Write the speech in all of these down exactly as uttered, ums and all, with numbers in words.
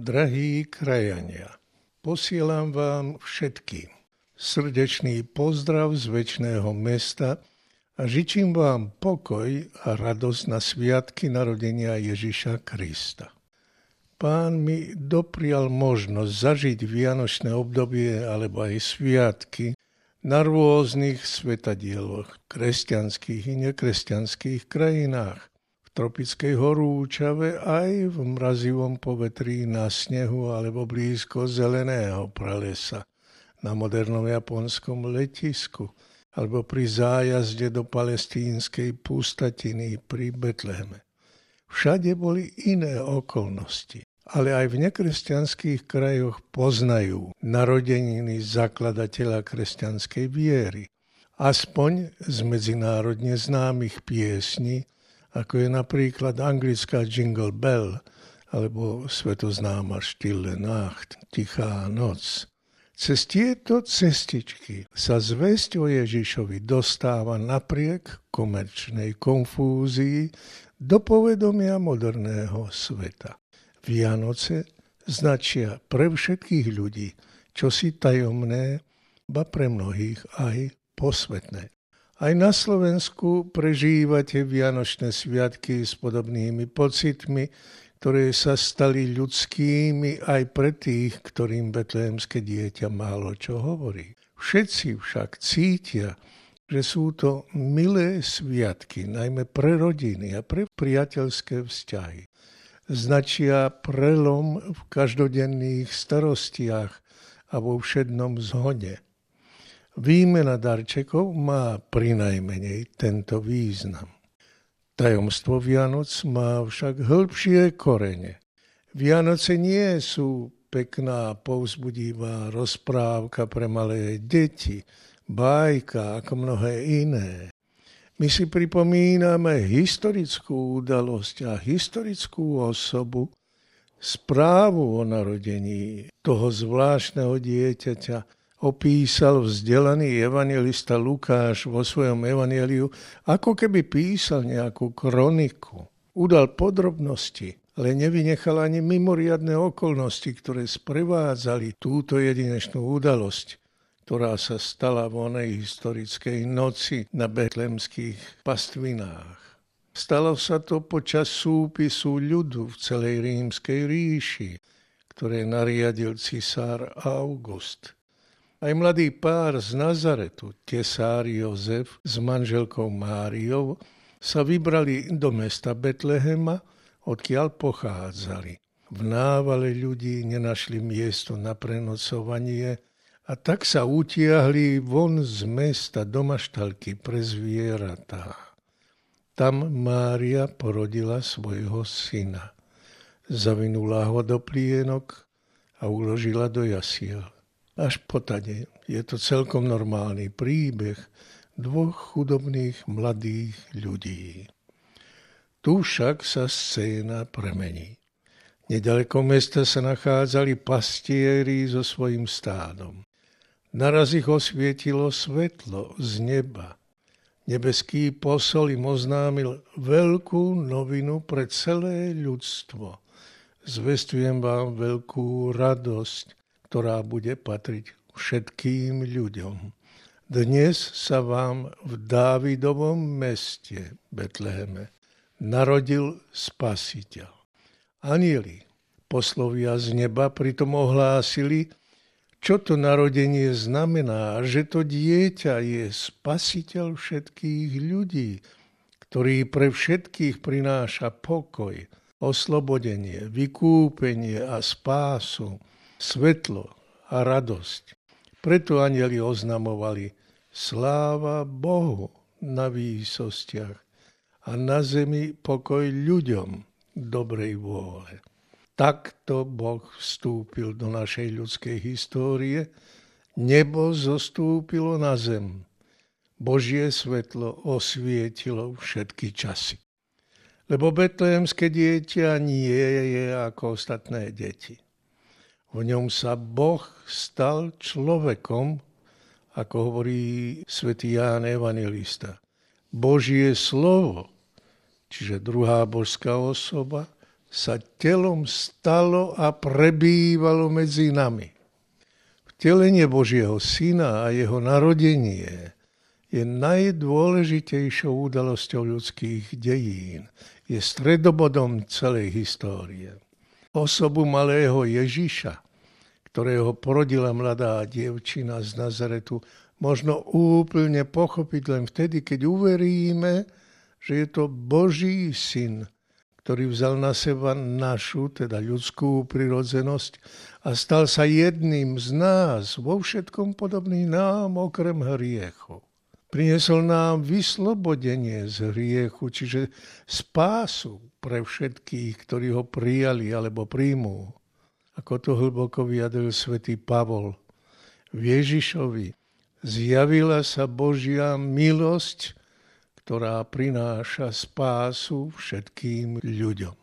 Drahí krajania, posielam vám všetkým srdečný pozdrav z večného mesta a žičím vám pokoj a radosť na sviatky narodenia Ježiša Krista. Pán mi doprial možnosť zažiť vianočné obdobie alebo aj sviatky na rôznych svetadieloch, kresťanských i nekresťanských krajinách, v tropickej horúčave aj v mrazivom povetrí na snehu alebo blízko zeleného pralesa, na modernom japonskom letisku alebo pri zájazde do palestínskej pustatiny pri Betleheme. Všade boli iné okolnosti, ale aj v nekresťanských krajoch poznajú narodeniny zakladateľa kresťanskej viery, aspoň z medzinárodne známych piesní, ako je napríklad anglická Jingle Bell alebo svetoznáma Stille Nacht, Tichá noc. Cez tieto cestičky sa zvesť o Ježišovi dostáva napriek komerčnej konfúzii do povedomia moderného sveta. Vianoce značia pre všetkých ľudí čosi tajomné, ba pre mnohých aj posvetné. Aj na Slovensku prežívate vianočné sviatky s podobnými pocitmi, ktoré sa stali ľudskými aj pre tých, ktorým betlehemské dieťa málo čo hovorí. Všetci však cítia, že sú to milé sviatky, najmä pre rodiny a pre priateľské vzťahy. Značia prelom v každodenných starostiach a vo všednom zhode. Výmena darčekov má prinajmenej tento význam. Tajomstvo Vianoc má však hĺbšie korene. Vianoce nie sú pekná, povzbudivá rozprávka pre malé deti, bajka ako mnohé iné. My si pripomíname historickú udalosť a historickú osobu, správu o narodení toho zvláštneho dieťaťa opísal vzdelaný evanjelista Lukáš vo svojom evanjeliu, ako keby písal nejakú kroniku. Udal podrobnosti, ale nevynechal ani mimoriadne okolnosti, ktoré sprevádzali túto jedinečnú udalosť, ktorá sa stala v onej historickej noci na betlemských pastvinách. Stalo sa to počas súpisu ľudu v celej rímskej ríši, ktoré nariadil cisár August. Aj mladý pár z Nazaretu, tesár Jozef s manželkou Máriou, sa vybrali do mesta Betlehema, odkiaľ pochádzali. V návale ľudí nenašli miesto na prenocovanie a tak sa utiahli von z mesta do maštalky pre zvieratá. Tam Mária porodila svojho syna. Zavinula ho do plienok a uložila do jasiel. Až potade je to celkom normálny príbeh dvoch chudobných mladých ľudí. Tu však sa scéna premení. Nedaleko mesta sa nachádzali pastieri so svojím stádom. Naraz ich osvietilo svetlo z neba. Nebeský posol im oznámil veľkú novinu pre celé ľudstvo. Zvestujem vám veľkú radosť, ktorá bude patriť všetkým ľuďom. Dnes sa vám v Dávidovom meste Betleheme narodil Spasiteľ. Anjeli, poslovia z neba, pritom ohlásili, čo to narodenie znamená, že to dieťa je Spasiteľ všetkých ľudí, ktorý pre všetkých prináša pokoj, oslobodenie, vykúpenie a spásu, svetlo a radosť. Preto anjeli oznamovali sláva Bohu na výsostiach a na zemi pokoj ľuďom dobrej vôle. Takto Boh vstúpil do našej ľudskej histórie, nebo zostúpilo na zem. Božie svetlo osvietilo všetky časy. Lebo betlehemské dieťa nie je ako ostatné deti. V ňom sa Boh stal človekom, ako hovorí svätý Ján Evanjelista. Božie slovo, čiže druhá božská osoba, sa telom stalo a prebývalo medzi nami. Vtelenie Božieho Syna a jeho narodenie je najdôležitejšou udalosťou ľudských dejín. Je stredobodom celej histórie. Osobu malého Ježiša, ktorého porodila mladá dievčina z Nazaretu, možno úplne pochopiť len vtedy, keď uveríme, že je to Boží Syn, ktorý vzal na seba našu, teda ľudskú prirodzenosť a stal sa jedným z nás, vo všetkom podobný nám okrem hriechu. Priniesol nám vyslobodenie z hriechu, čiže spásu pre všetkých, ktorí ho prijali alebo príjmú. Ako to hlboko vyjadril svätý Pavol. V Ježišovi zjavila sa Božia milosť, ktorá prináša spásu všetkým ľuďom.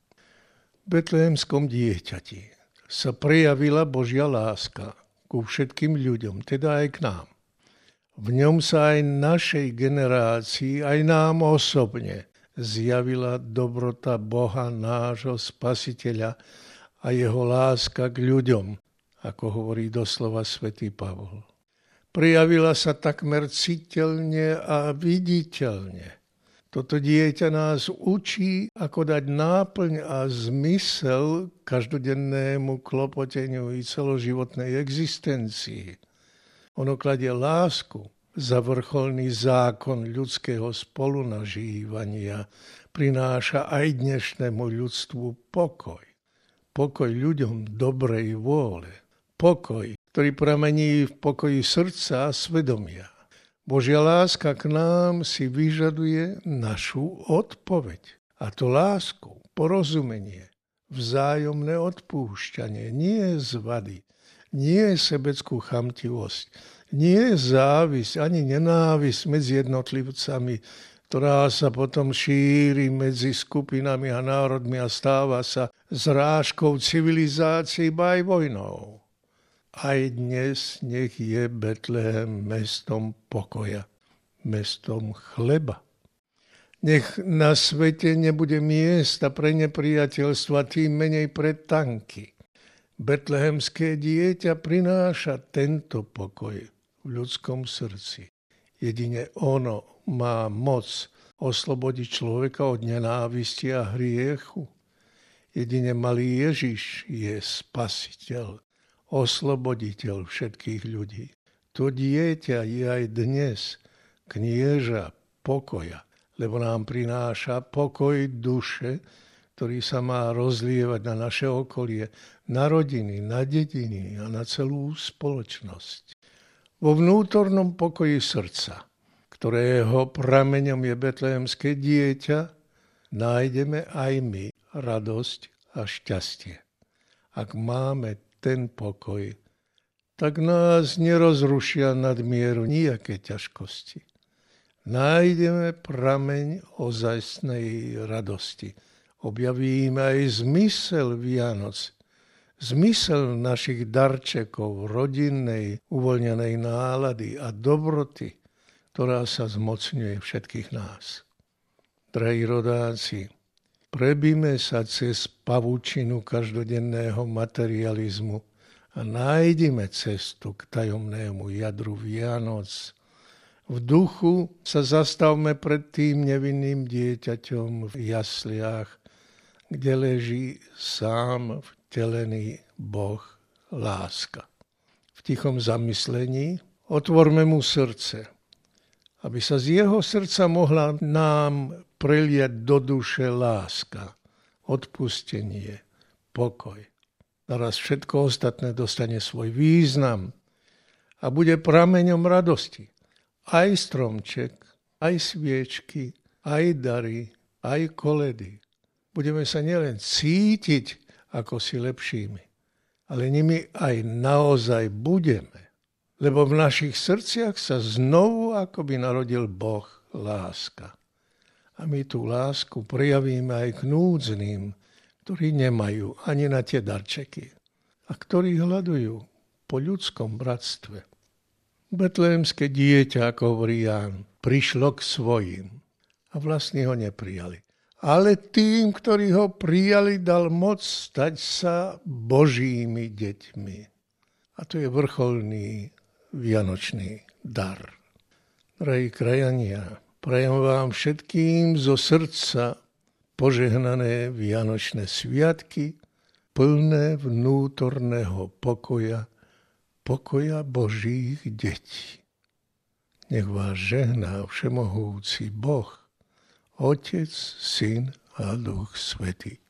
V betlehemskom dieťati sa prejavila Božia láska ku všetkým ľuďom, teda aj k nám. V ňom sa aj našej generácii, aj nám osobne zjavila dobrota Boha, nášho Spasiteľa a jeho láska k ľuďom, ako hovorí doslova svätý Pavol. Prejavila sa takmer citeľne a viditeľne. Toto dieťa nás učí, ako dať náplň a zmysel každodennému klopoteniu i celoživotnej existencii. Ono kladie lásku za vrcholný zákon ľudského spolunažívania, prináša aj dnešnému ľudstvu pokoj. Pokoj ľuďom dobrej vôle. Pokoj, ktorý pramení v pokoji srdca a svedomia. Božia láska k nám si vyžaduje našu odpoveď. A to lásku, porozumenie, vzájomné odpúšťanie, nie zvady, nie sebeckú chamtivosť, nie závisť ani nenávisť medzi jednotlivcami, ktorá sa potom šíri medzi skupinami a národmi a stáva sa zrážkou civilizácií ba aj vojnou. Aj dnes nech je Betlehem mestom pokoja, mestom chleba. Nech na svete nebude miesta pre nepriateľstva, tým menej pre tanky. Betlehemské dieťa prináša tento pokoj v ľudskom srdci. Jedine ono má moc oslobodiť človeka od nenávisti a hriechu. Jedine malý Ježiš je spasiteľ, osloboditeľ všetkých ľudí. To dieťa je aj dnes knieža pokoja, lebo nám prináša pokoj duše, ktorý sa má rozlievať na naše okolie, na rodiny, na dediny a na celú spoločnosť. Vo vnútornom pokoji srdca, ktorého prameňom je betlehemské dieťa, nájdeme aj my radosť a šťastie. Ak máme ten pokoj, tak nás nerozrušia nadmieru nejaké ťažkosti. Nájdeme prameň ozajstnej radosti. Objavíme aj zmysel Vianoc, zmysel našich darčekov, rodinnej, uvoľnenej nálady a dobroty, ktorá sa zmocňuje všetkých nás. Drahí rodáci, prebíme sa cez pavučinu každodenného materializmu a nájdime cestu k tajomnému jadru Vianoc. V duchu sa zastavme pred tým nevinným dieťaťom v jasliach, kde leží sám vtelený Boh láska. V tichom zamyslení otvorme mu srdce, aby sa z jeho srdca mohla nám preliať do duše láska, odpustenie, pokoj. Naraz všetko ostatné dostane svoj význam a bude prameňom radosti. Aj stromček, aj sviečky, aj dary, aj koledy. Budeme sa nielen cítiť ako si lepšími, ale nimi aj naozaj budeme. Lebo v našich srdciach sa znovu akoby narodil Boh láska. A my tú lásku prijavíme aj k núdznym, ktorí nemajú ani na tie darčeky a ktorí hľadujú po ľudskom bratstve. Betlehemské dieťa, ako hovorí Ján, prišlo k svojim a vlastní ho neprijali. ale tým, ktorí ho prijali, dal moc stať sa Božími deťmi. A to je vrcholný vianočný dar. Drahí krajania, prajem vám všetkým zo srdca požehnané vianočné sviatky, plné vnútorného pokoja, pokoja Božích detí. Nech vás žehná všemohúci Boh, Otec, Syn a Duch Svätý.